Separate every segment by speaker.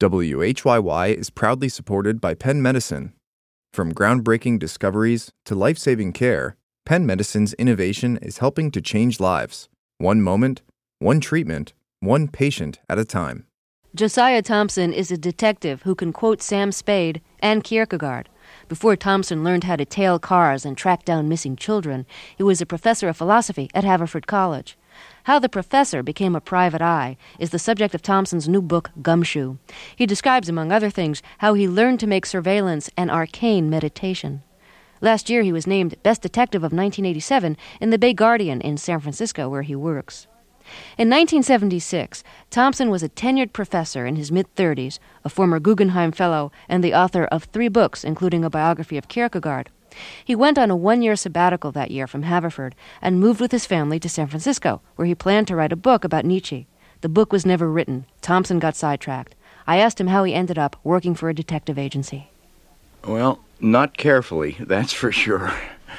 Speaker 1: WHYY is proudly supported by Penn Medicine. From groundbreaking discoveries to life-saving care, Penn Medicine's innovation is helping to change lives. One moment, one treatment, one patient at a time.
Speaker 2: Josiah Thompson is a detective who can quote Sam Spade and Kierkegaard. Before Thompson learned how to tail cars and track down missing children, he was a professor of philosophy at Haverford College. How the professor became a private eye is the subject of Thompson's new book, Gumshoe. He describes, among other things, how he learned to make surveillance an arcane meditation. Last year, he was named Best Detective of 1987 in the Bay Guardian in San Francisco, where he works. In 1976, Thompson was a tenured professor in his mid-30s, a former Guggenheim Fellow, and the author of 3 books, including a biography of Kierkegaard. He went on a 1-year sabbatical that year from Haverford and moved with his family to San Francisco, where he planned to write a book about Nietzsche. The book was never written. Thompson got sidetracked. I asked him how he ended up working for a detective agency.
Speaker 3: Well, not carefully, that's for sure.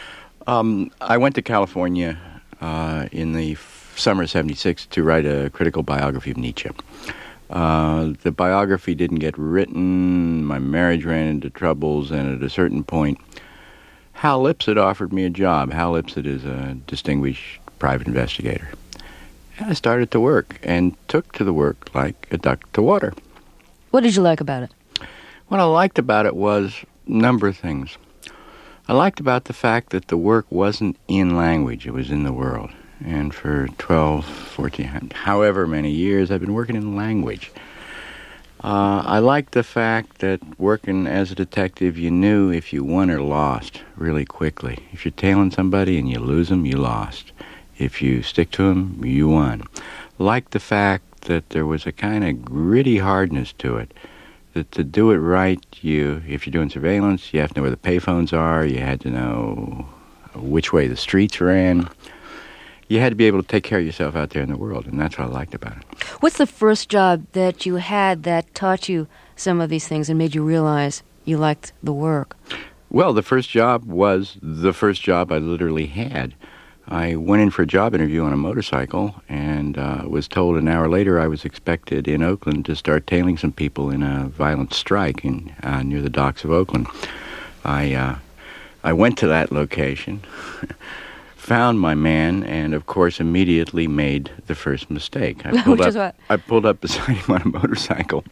Speaker 3: I went to California in the summer of '76 to write a critical biography of Nietzsche. The biography didn't get written, my marriage ran into troubles, and at a certain point, Hal Lipset offered me a job. Hal Lipset is a distinguished private investigator. And I started to work, and took to the work like a duck to water.
Speaker 2: What did you like about it?
Speaker 3: What I liked about it was a number of things. I liked about the fact that the work wasn't in language, it was in the world. And for 12, 14, however many years, I've been working in language. I liked the fact that working as a detective, you knew if you won or lost really quickly. If you're tailing somebody and you lose them, you lost. If you stick to them, you won. Liked the fact that there was a kind of gritty hardness to it. That to do it right, if you're doing surveillance, you have to know where the payphones are. You had to know which way the streets ran. You had to be able to take care of yourself out there in the world, and that's what I liked about it.
Speaker 2: What's the first job that you had that taught you some of these things and made you realize you liked the work?
Speaker 3: Well, the first job was the first job I literally had. I went in for a job interview on a motorcycle and was told an hour later I was expected in Oakland to start tailing some people in a violent strike near the docks of Oakland. I went to that location, found my man, and of course immediately made the first mistake. I pulled up beside him on a motorcycle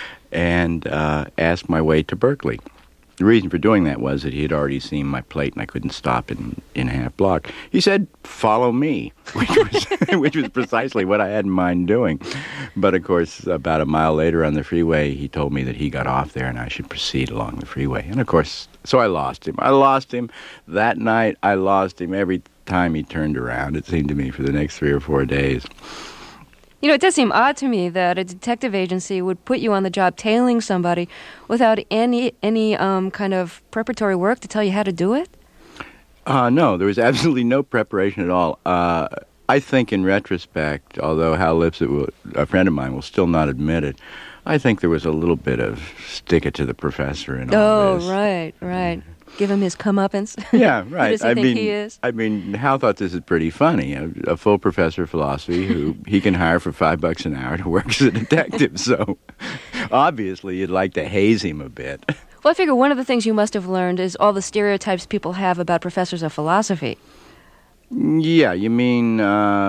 Speaker 3: and asked my way to Berkeley. The reason for doing that was that he had already seen my plate and I couldn't stop in a half block. He said, "Follow me," which was precisely what I had in mind doing. But of course, about a mile later on the freeway, he told me that he got off there and I should proceed along the freeway. And of course, so I lost him. I lost him that night. I lost him every time he turned around, it seemed to me, for the next 3 or 4 days.
Speaker 2: You know, it does seem odd to me that a detective agency would put you on the job tailing somebody without any kind of preparatory work to tell you how to do it?
Speaker 3: No, there was absolutely no preparation at all. I think in retrospect, although Hal Lipset, a friend of mine, will still not admit it, I think there was a little bit of stick it to the professor in all this.
Speaker 2: Oh, right. Give him his comeuppance.
Speaker 3: Yeah, right.
Speaker 2: Who does he think he is?
Speaker 3: I mean, Hal thought this is pretty funny. A full professor of philosophy who he can hire for $5 an hour to work as a detective. So obviously you'd like to haze him a bit.
Speaker 2: Well, I figure one of the things you must have learned is all the stereotypes people have about professors of philosophy.
Speaker 3: Yeah, you mean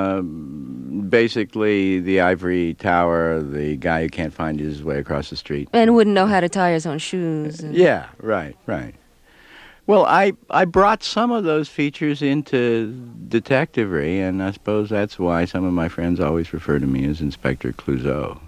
Speaker 3: basically the ivory tower, the guy who can't find his way across the street.
Speaker 2: And wouldn't know how to tie his own shoes.
Speaker 3: Yeah, right. Well, I brought some of those features into detectivery, and I suppose that's why some of my friends always refer to me as Inspector Clouseau.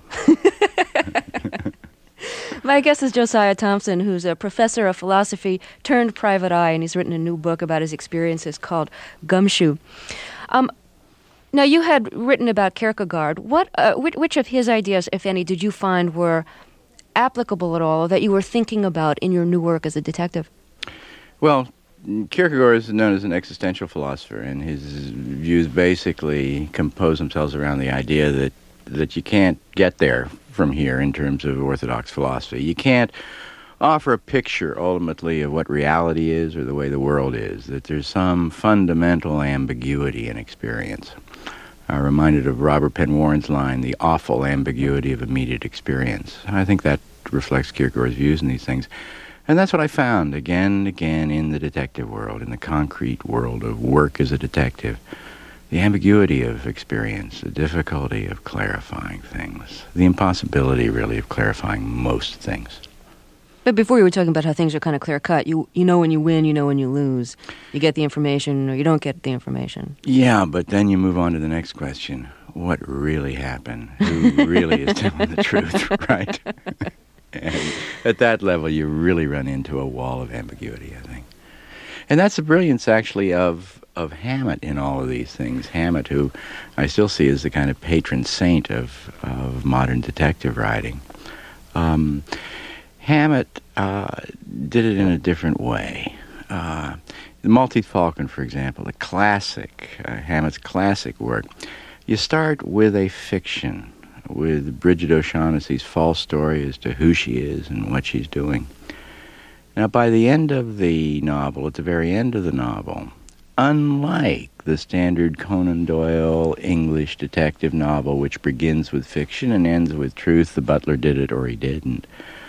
Speaker 2: My guest is Josiah Thompson, who's a professor of philosophy turned private eye, and he's written a new book about his experiences called Gumshoe. Now, you had written about Kierkegaard. Which of his ideas, if any, did you find were applicable at all, or that you were thinking about in your new work as a detective?
Speaker 3: Well, Kierkegaard is known as an existential philosopher, and his views basically compose themselves around the idea that you can't get there from here in terms of orthodox philosophy. You can't offer a picture, ultimately, of what reality is or the way the world is, that there's some fundamental ambiguity in experience. reminded of Robert Penn Warren's line, the awful ambiguity of immediate experience. And I think that reflects Kierkegaard's views in these things. And that's what I found again and again in the detective world, in the concrete world of work as a detective. The ambiguity of experience, the difficulty of clarifying things, the impossibility, really, of clarifying most things.
Speaker 2: But before you were talking about how things are kind of clear-cut. You know when you win, you know when you lose. You get the information or you don't get the information.
Speaker 3: Yeah, but then you move on to the next question. What really happened? Who really is telling the truth, right? And at that level, you really run into a wall of ambiguity, I think. And that's the brilliance, actually, of Hammett in all of these things. Hammett, who I still see as the kind of patron saint of modern detective writing. Hammett did it in a different way. The Maltese Falcon, for example, the classic, Hammett's classic work, you start with a fiction, with Bridget O'Shaughnessy's false story as to who she is and what she's doing. Now, by the end of the novel, at the very end of the novel, unlike the standard Conan Doyle English detective novel, which begins with fiction and ends with truth, the butler did it or he didn't,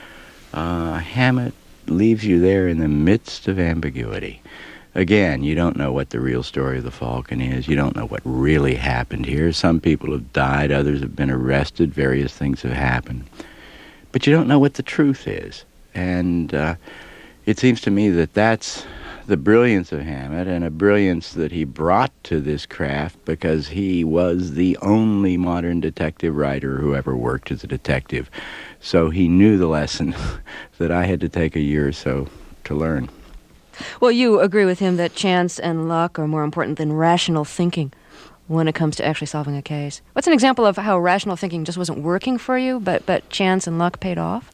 Speaker 3: Hammett leaves you there in the midst of ambiguity. Again, you don't know what the real story of the Falcon is. You don't know what really happened here. Some people have died, others have been arrested, various things have happened. But you don't know what the truth is. And it seems to me that that's the brilliance of Hammett, and a brilliance that he brought to this craft because he was the only modern detective writer who ever worked as a detective. So he knew the lesson that I had to take a year or so to learn.
Speaker 2: Well, you agree with him that chance and luck are more important than rational thinking when it comes to actually solving a case. What's an example of how rational thinking just wasn't working for you, but chance and luck paid off?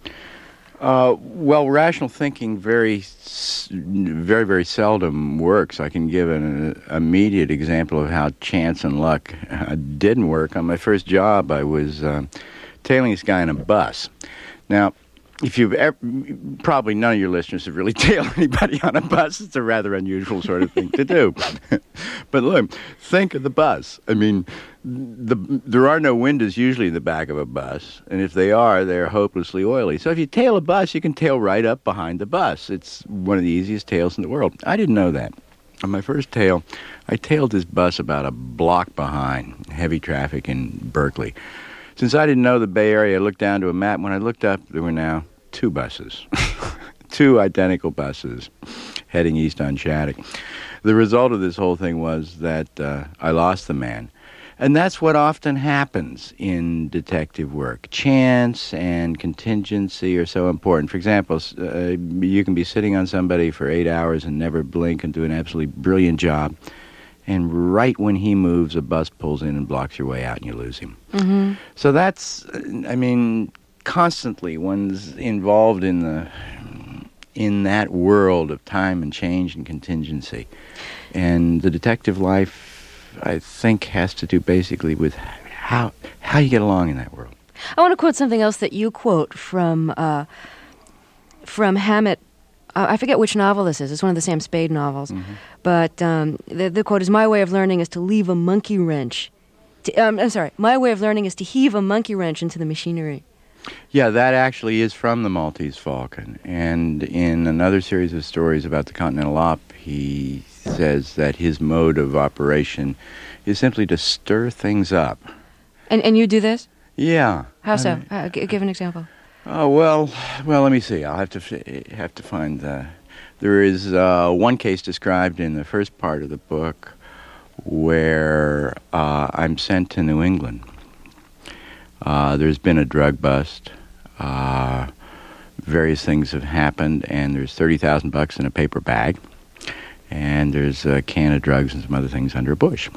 Speaker 3: Well, rational thinking very, very seldom works. I can give an immediate example of how chance and luck didn't work. On my first job, I was tailing this guy in a bus. Now, if you've ever, probably none of your listeners have really tailed anybody on a bus. It's a rather unusual sort of thing to do. But look, think of the bus. I mean, there are no windows usually in the back of a bus, and if they are, they're hopelessly oily. So if you tail a bus, you can tail right up behind the bus. It's one of the easiest tails in the world. I didn't know that. On my first tail, I tailed this bus about a block behind heavy traffic in Berkeley. Since I didn't know the Bay Area, I looked down to a map. When I looked up, there were now 2 buses, 2 identical buses heading east on Shattuck. The result of this whole thing was that I lost the man. And that's what often happens in detective work. Chance and contingency are so important. For example, you can be sitting on somebody for 8 hours and never blink and do an absolutely brilliant job. And right when he moves, a bus pulls in and blocks your way out and you lose him. Mm-hmm. So that's, I mean, constantly one's involved in that world of time and change and contingency. And the detective life, I think, has to do basically with how you get along in that world.
Speaker 2: I want to quote something else that you quote from Hammett. I forget which novel this is. It's one of the Sam Spade novels. Mm-hmm. But the quote is, "My way of learning is to leave a monkey wrench. My way of learning is to heave a monkey wrench into the machinery."
Speaker 3: Yeah, that actually is from the Maltese Falcon. And in another series of stories about the Continental Op, he says that his mode of operation is simply to stir things up. And
Speaker 2: you do this?
Speaker 3: Yeah.
Speaker 2: How so? Give an example.
Speaker 3: Oh, well, let me see. I'll have to find there is one case described in the first part of the book where I'm sent to New England. There's been a drug bust. Various things have happened, and there's $30,000 in a paper bag, and there's a can of drugs and some other things under a bush.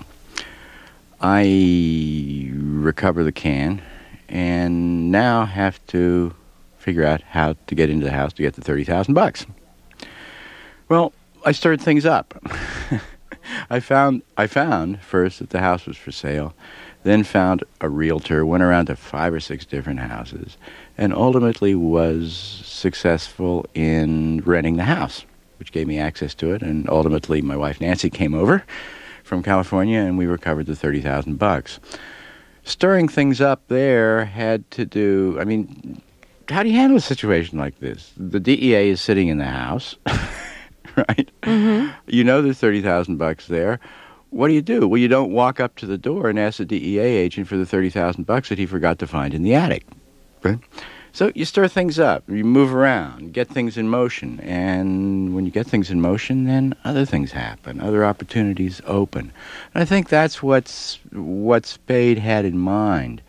Speaker 3: I recover the can, and now have to figure out how to get into the house to get the $30,000. Well, I stirred things up. I found first that the house was for sale, then found a realtor, went around to 5 or 6 different houses, and ultimately was successful in renting the house, which gave me access to it. And ultimately, my wife Nancy came over, from California, and we recovered the $30,000. Stirring things up there had to do, I mean, how do you handle a situation like this? The DEA is sitting in the house, right? Mm-hmm. You know there's $30,000 there. What do? Well, you don't walk up to the door and ask the DEA agent for the $30,000 that he forgot to find in the attic, right? So you stir things up, you move around, get things in motion, and when you get things in motion, then other things happen, other opportunities open. And I think that's what Spade had in mind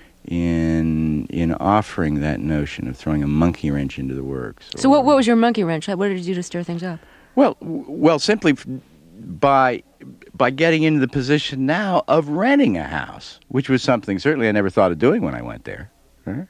Speaker 3: in offering that notion of throwing a monkey wrench into the works.
Speaker 2: So what was your monkey wrench? What did you do to stir things up?
Speaker 3: Well, simply by getting into the position now of renting a house, which was something certainly I never thought of doing when I went there. Right?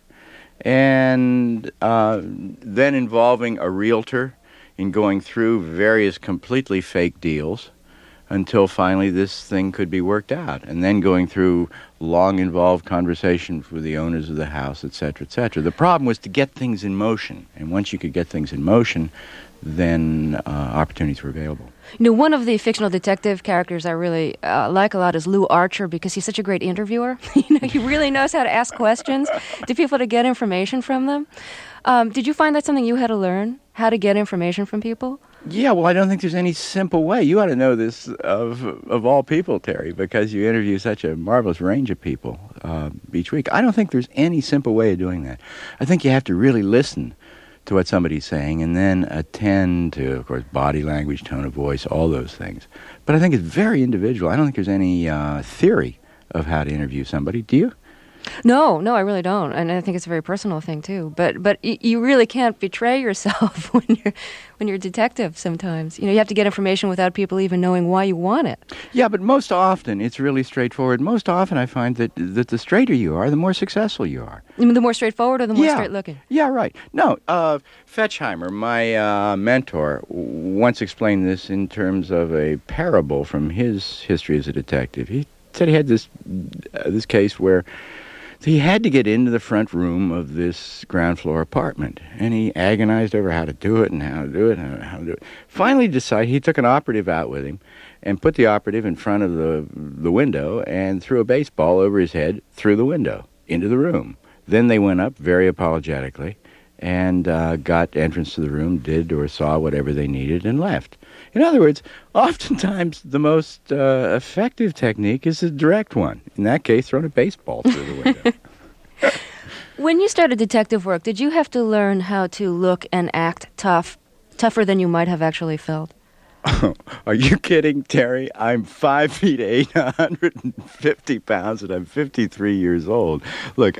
Speaker 3: And then involving a realtor in going through various completely fake deals until finally this thing could be worked out, and then going through long involved conversations with the owners of the house, et cetera, et cetera. The problem was to get things in motion, and once you could get things in motion, then opportunities were available.
Speaker 2: You know, one of the fictional detective characters I really like a lot is Lou Archer, because he's such a great interviewer. He really knows how to ask questions to people to get information from them. Did you find that something you had to learn, how to get information from people?
Speaker 3: Yeah, well, I don't think there's any simple way. You ought to know this of all people, Terry, because you interview such a marvelous range of people each week. I don't think there's any simple way of doing that. I think you have to really listen to what somebody's saying and then attend to, of course, body language, tone of voice, all those things. But I think it's very individual. I don't think there's any theory of how to interview somebody. Do you?
Speaker 2: No, I really don't, and I think it's a very personal thing too. But you really can't betray yourself when you're a detective. Sometimes you have to get information without people even knowing why you want it.
Speaker 3: Yeah, but most often it's really straightforward. Most often I find that the straighter you are, the more successful you are.
Speaker 2: You mean the more straightforward or the more straight looking?
Speaker 3: Yeah, right. No, Fetchheimer, my mentor, once explained this in terms of a parable from his history as a detective. He said he had this case where he had to get into the front room of this ground floor apartment, and he agonized over how to do it and how to do it and how to do it. Finally decided, he took an operative out with him and put the operative in front of the window and threw a baseball over his head through the window into the room. Then they went up very apologetically and got entrance to the room, did or saw whatever they needed, and left. In other words, oftentimes the most effective technique is a direct one. In that case, throwing a baseball through the window.
Speaker 2: When you started detective work, did you have to learn how to look and act tougher than you might have actually felt?
Speaker 3: Oh, are you kidding, Terry? I'm 5'8", 150 pounds, and I'm 53 years old. Look,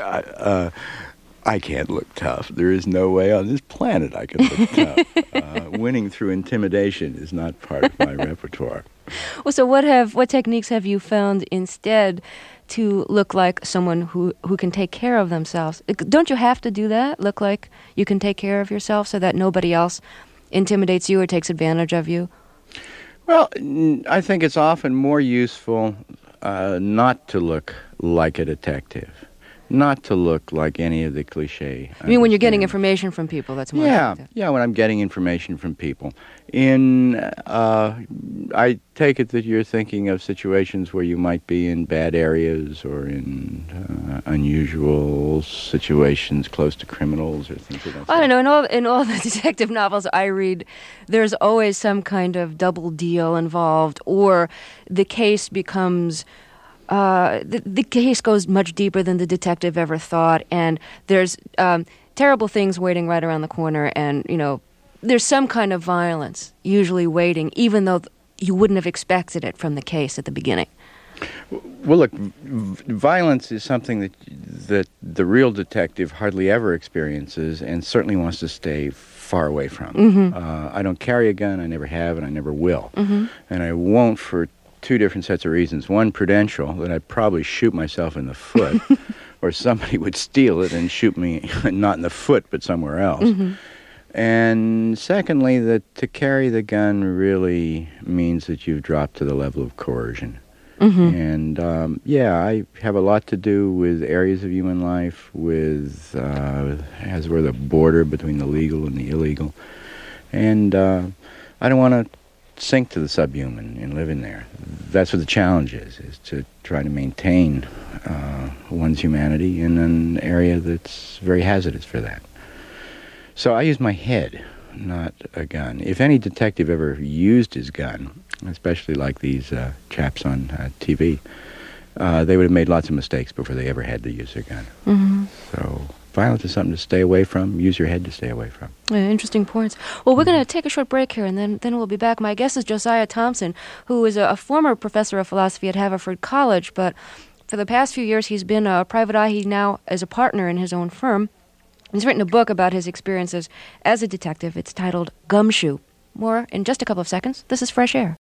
Speaker 3: I can't look tough. There is no way on this planet I can look tough. Winning through intimidation is not part of my repertoire.
Speaker 2: Well, so what techniques have you found instead to look like someone who can take care of themselves? Don't you have to do that? Look like you can take care of yourself so that nobody else intimidates you or takes advantage of you?
Speaker 3: Well, I think it's often more useful not to look like a detective. Not to look like any of the cliche.
Speaker 2: I mean, when you're getting information from people, that's more effective.
Speaker 3: Yeah, when I'm getting information from people. I take it that you're thinking of situations where you might be in bad areas or in unusual situations close to criminals or things like that.
Speaker 2: I don't know. In all the detective novels I read, there's always some kind of double deal involved, or the case becomes... The case goes much deeper than the detective ever thought, and there's terrible things waiting right around the corner, and, there's some kind of violence usually waiting, even though you wouldn't have expected it from the case at the beginning.
Speaker 3: Well, look, violence is something that the real detective hardly ever experiences and certainly wants to stay far away from. Mm-hmm. I don't carry a gun, I never have, and I never will. Mm-hmm. And I won't for two different sets of reasons. One, prudential, that I'd probably shoot myself in the foot, or somebody would steal it and shoot me, not in the foot, but somewhere else. Mm-hmm. And secondly, that to carry the gun really means that you've dropped to the level of coercion. Mm-hmm. And, I have a lot to do with areas of human life, with, as we're the border between the legal and the illegal. And I don't want to sink to the subhuman and live in there. That's what the challenge is to try to maintain one's humanity in an area that's very hazardous for that. So I use my head, not a gun. If any detective ever used his gun, especially like these chaps on TV, they would have made lots of mistakes before they ever had to use their gun.
Speaker 2: Mm-hmm.
Speaker 3: So violence is something to stay away from. Use your head to stay away from.
Speaker 2: Interesting points. Well, we're going to take a short break here, and then we'll be back. My guest is Josiah Thompson, who is a former professor of philosophy at Haverford College, but for the past few years he's been a private eye. He now is a partner in his own firm. He's written a book about his experiences as a detective. It's titled Gumshoe. More in just a couple of seconds. This is Fresh Air.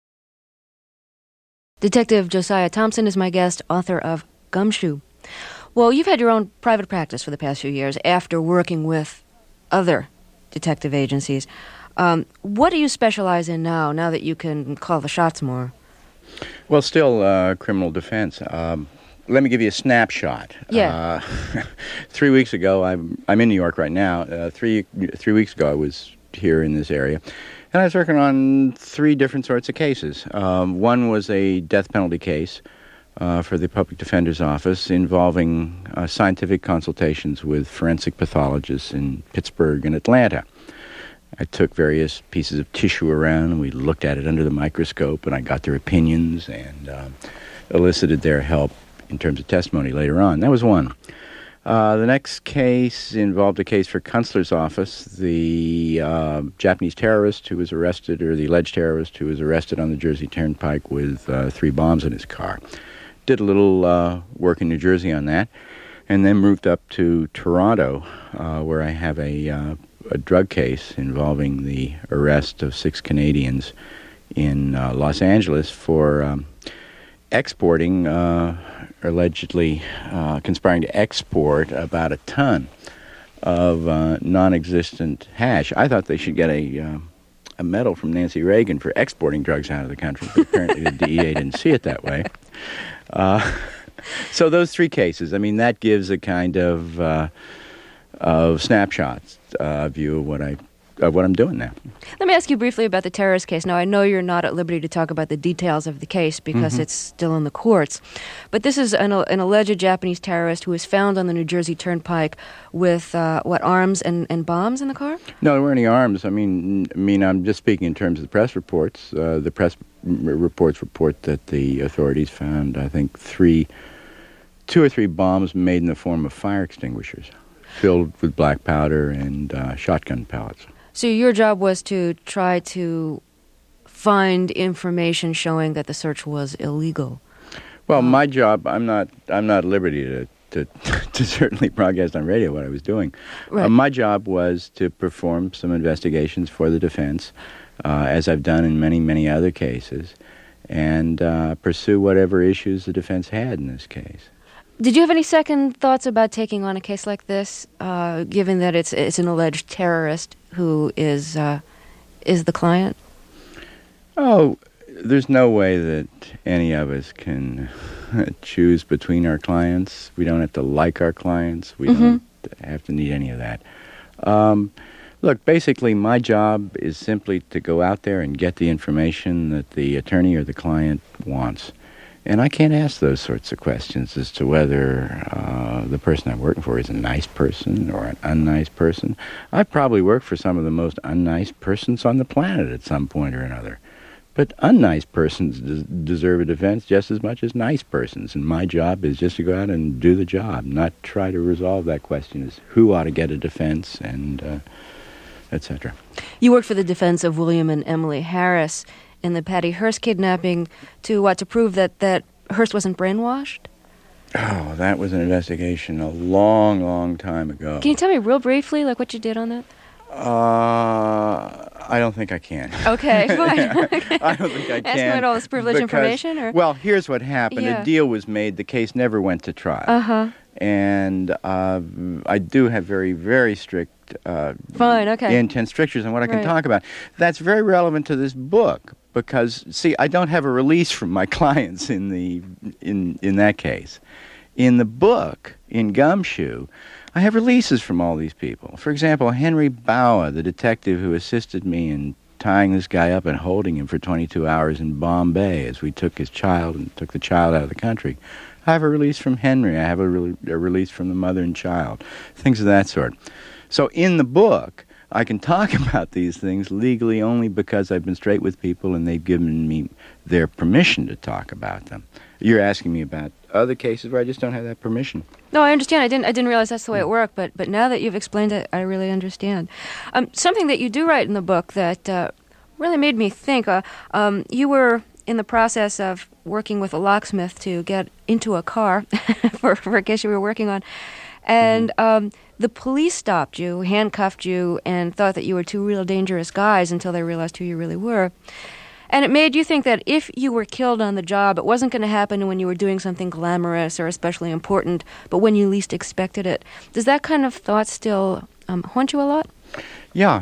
Speaker 2: Detective Josiah Thompson is my guest, author of Gumshoe. Well, you've had your own private practice for the past few years after working with other detective agencies. What do you specialize in now that you can call the shots more?
Speaker 3: Well, still criminal defense. Let me give you a snapshot.
Speaker 2: Yeah.
Speaker 3: 3 weeks ago, I'm in New York right now. 3 weeks ago, I was here in this area, and I was working on 3 different sorts of cases. One was a death penalty case for the Public Defender's Office involving scientific consultations with forensic pathologists in Pittsburgh and Atlanta. I took various pieces of tissue around, and we looked at it under the microscope, and I got their opinions and elicited their help in terms of testimony later on. That was one. The next case involved a case for Kunstler's office, the Japanese terrorist who was arrested, or the alleged terrorist who was arrested on the Jersey Turnpike with 3 bombs in his car. Did a little work in New Jersey on that, and then moved up to Toronto, where I have a drug case involving the arrest of 6 Canadians in Los Angeles for exporting, allegedly conspiring to export about a ton of non-existent hash. I thought they should get a medal from Nancy Reagan for exporting drugs out of the country, but apparently the DEA didn't see it that way. So those 3 cases, I mean, that gives a kind of snapshots view of what I'm doing now.
Speaker 2: Let me ask you briefly about the terrorist case. Now, I know you're not at liberty to talk about the details of the case because it's still in the courts, but this is an alleged Japanese terrorist who was found on the New Jersey Turnpike with, arms and bombs in the car?
Speaker 3: No, there weren't any arms. I mean, I'm just speaking in terms of the press reports. The press reports report that the authorities found, I think, 2 or 3 bombs made in the form of fire extinguishers, filled with black powder and shotgun pellets.
Speaker 2: So your job was to try to find information showing that the search was illegal.
Speaker 3: Well, my job, I'm not at liberty to certainly broadcast on radio what I was doing.
Speaker 2: Right.
Speaker 3: My job was to perform some investigations for the defense, as I've done in many, many other cases, and pursue whatever issues the defense had in this case.
Speaker 2: Did you have any second thoughts about taking on a case like this, given that it's an alleged terrorist who is the client?
Speaker 3: Oh, there's no way that any of us can choose between our clients. We don't have to like our clients. We don't have to need any of that. Look, basically, my job is simply to go out there and get the information that the attorney or the client wants. And I can't ask those sorts of questions as to whether the person I'm working for is a nice person or an unnice person. I've probably worked for some of the most unnice persons on the planet at some point or another. But unnice persons deserve a defense just as much as nice persons. And my job is just to go out and do the job, not try to resolve that question as who ought to get a defense and etc.
Speaker 2: You worked for the defense of William and Emily Harris in the Patty Hearst kidnapping to prove that Hearst wasn't brainwashed?
Speaker 3: Oh, that was an investigation a long, long time ago.
Speaker 2: Can you tell me real briefly what you did on that?
Speaker 3: I don't think I can.
Speaker 2: Okay, fine.
Speaker 3: I don't think I can.
Speaker 2: Ask me all this privileged information? Or?
Speaker 3: Well, here's what happened.
Speaker 2: Yeah.
Speaker 3: A deal was made. The case never went to trial.
Speaker 2: Uh-huh.
Speaker 3: And I do have very, very strict
Speaker 2: fine, okay.
Speaker 3: intense strictures on what I can talk about. That's very relevant to this book because, see, I don't have a release from my clients in that case. In the book, in Gumshoe, I have releases from all these people. For example, Henry Baugh, the detective who assisted me in tying this guy up and holding him for 22 hours in Bombay as we took his child and took the child out of the country. I have a release from Henry. I have a release from the mother and child, things of that sort. So in the book, I can talk about these things legally only because I've been straight with people and they've given me their permission to talk about them. You're asking me about other cases where I just don't have that permission.
Speaker 2: No, I understand. I didn't realize that's the way it worked, but now that you've explained it, I really understand. Something that you do write in the book that really made me think, you were in the process of working with a locksmith to get into a car for a case you were working on, and the police stopped you, handcuffed you, and thought that you were two real dangerous guys until they realized who you really were. And it made you think that if you were killed on the job, it wasn't going to happen when you were doing something glamorous or especially important, but when you least expected it. Does that kind of thought still haunt you a lot?
Speaker 3: Yeah.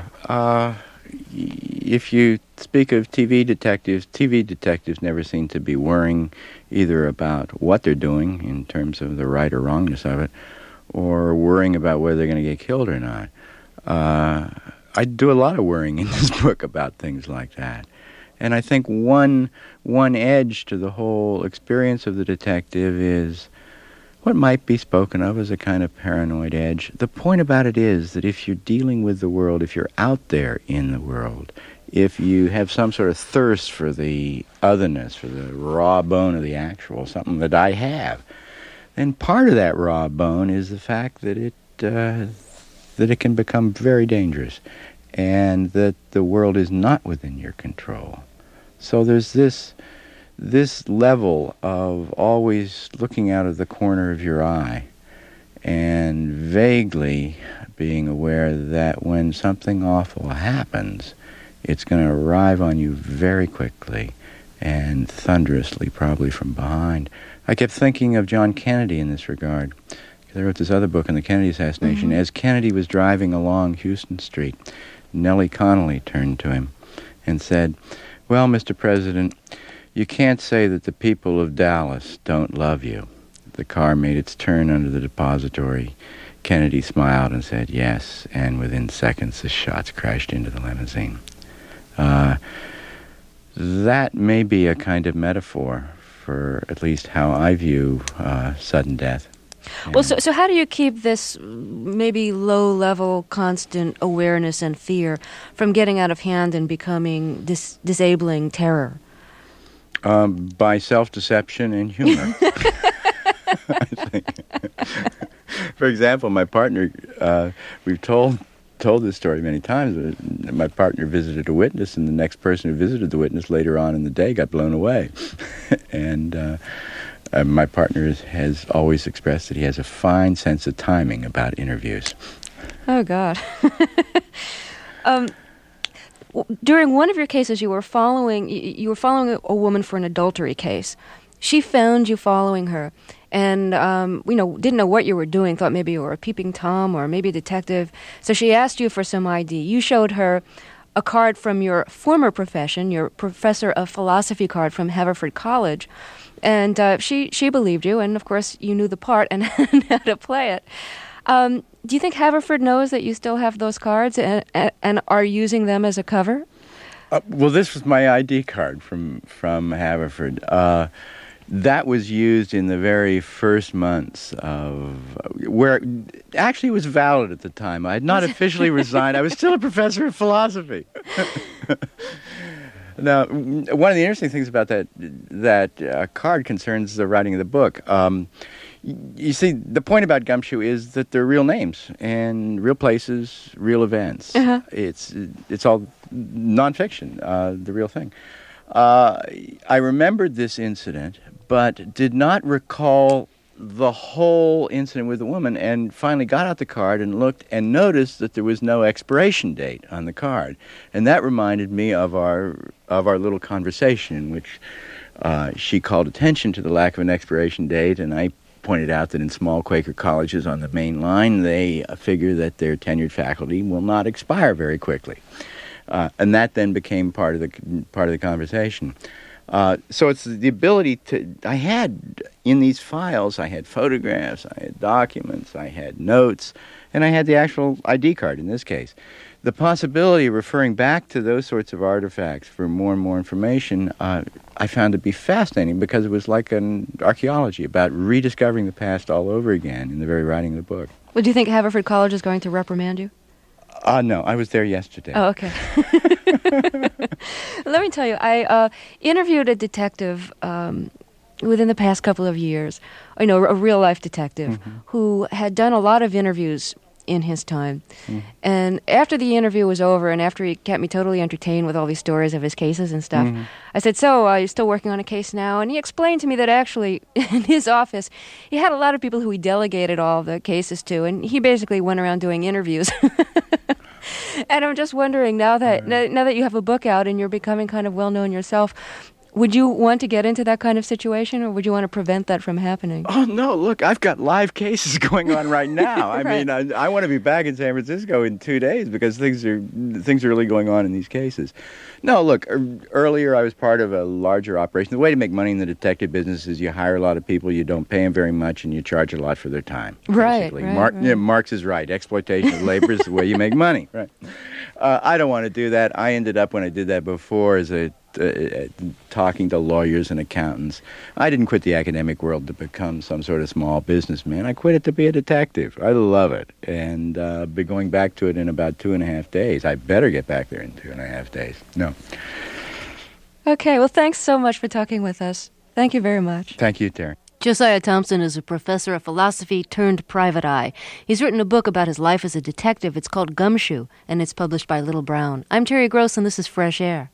Speaker 3: If you speak of TV detectives never seem to be worrying either about what they're doing in terms of the right or wrongness of it, or worrying about whether they're going to get killed or not. I do a lot of worrying in this book about things like that. And I think one edge to the whole experience of the detective is what might be spoken of as a kind of paranoid edge. The point about it is that if you're dealing with the world, if you're out there in the world, if you have some sort of thirst for the otherness, for the raw bone of the actual, something that I have, then part of that raw bone is the fact that it can become very dangerous, and that the world is not within your control. So there's this level of always looking out of the corner of your eye and vaguely being aware that when something awful happens, it's going to arrive on you very quickly and thunderously, probably from behind. I kept thinking of John Kennedy in this regard. I wrote this other book on the Kennedy assassination. As Kennedy was driving along Houston Street, Nellie Connolly turned to him and said, "Well, Mr. President, you can't say that the people of Dallas don't love you." The car made its turn under the depository. Kennedy smiled and said, "Yes," and within seconds the shots crashed into the limousine. That may be a kind of metaphor for at least how I view sudden death.
Speaker 2: Well, so how do you keep this maybe low-level, constant awareness and fear from getting out of hand and becoming disabling terror?
Speaker 3: By self-deception and humor. I think. For example, my partner, we've told this story many times, but my partner visited a witness, and the next person who visited the witness later on in the day got blown away. And my partner has always expressed that he has a fine sense of timing about interviews.
Speaker 2: Oh, God. During one of your cases, you were following a woman for an adultery case. She found you following her, and didn't know what you were doing. Thought maybe you were a peeping Tom or maybe a detective. So she asked you for some ID. You showed her a card from your former profession, your professor of philosophy card from Haverford College, and she believed you. And of course, you knew the part and how to play it. Do you think Haverford knows that you still have those cards and are using them as a cover?
Speaker 3: Well, this was my ID card from Haverford. That was used in the very first months of where actually it was valid at the time. I had not officially resigned. I was still a professor of philosophy. Now, one of the interesting things about that card concerns the writing of the book. You see, the point about Gumshoe is that they're real names and real places, real events. Uh-huh. It's all nonfiction, the real thing. I remembered this incident, but did not recall the whole incident with the woman, and finally got out the card and looked and noticed that there was no expiration date on the card. And that reminded me of our little conversation in which she called attention to the lack of an expiration date, and I pointed out that in small Quaker colleges on the main line, they figure that their tenured faculty will not expire very quickly. And that then became part of the conversation. So it's the ability to. I had in these files. I had photographs. I had documents. I had notes, and I had the actual ID card in this case. The possibility of referring back to those sorts of artifacts for more and more information, I found to be fascinating because it was like an archaeology about rediscovering the past all over again in the very writing of the book.
Speaker 2: Well, do you think Haverford College is going to reprimand you?
Speaker 3: No, I was there yesterday.
Speaker 2: Oh, okay. Let me tell you, I interviewed a detective within the past couple of years, a real-life detective who had done a lot of interviews in his time. And after the interview was over and after he kept me totally entertained with all these stories of his cases and stuff, I said, so are you still working on a case now? And he explained to me that actually in his office, he had a lot of people who he delegated all the cases to, and he basically went around doing interviews. And I'm just wondering, now that you have a book out and you're becoming kind of well-known yourself, would you want to get into that kind of situation, or would you want to prevent that from happening?
Speaker 3: Oh, no, look, I've got live cases going on right now. I
Speaker 2: Right.
Speaker 3: mean, I want to be back in San Francisco in 2 days because things are really going on in these cases. No, look, earlier I was part of a larger operation. The way to make money in the detective business is you hire a lot of people, you don't pay them very much, and you charge a lot for their time.
Speaker 2: Right,
Speaker 3: basically.
Speaker 2: right.
Speaker 3: Yeah, Marx is right. Exploitation of labor is the way you make money. Right. I don't want to do that. I ended up, when I did that before, as talking to lawyers and accountants. I didn't quit the academic world to become some sort of small businessman. I quit it to be a detective. I love it. And be going back to it in about 2.5 days. I better get back there in 2.5 days. No.
Speaker 2: Okay, well, thanks so much for talking with us. Thank you very much.
Speaker 3: Thank you, Terry.
Speaker 2: Josiah Thompson is a professor of philosophy turned private eye. He's written a book about his life as a detective. It's called Gumshoe, and it's published by Little Brown. I'm Terry Gross, and this is Fresh Air.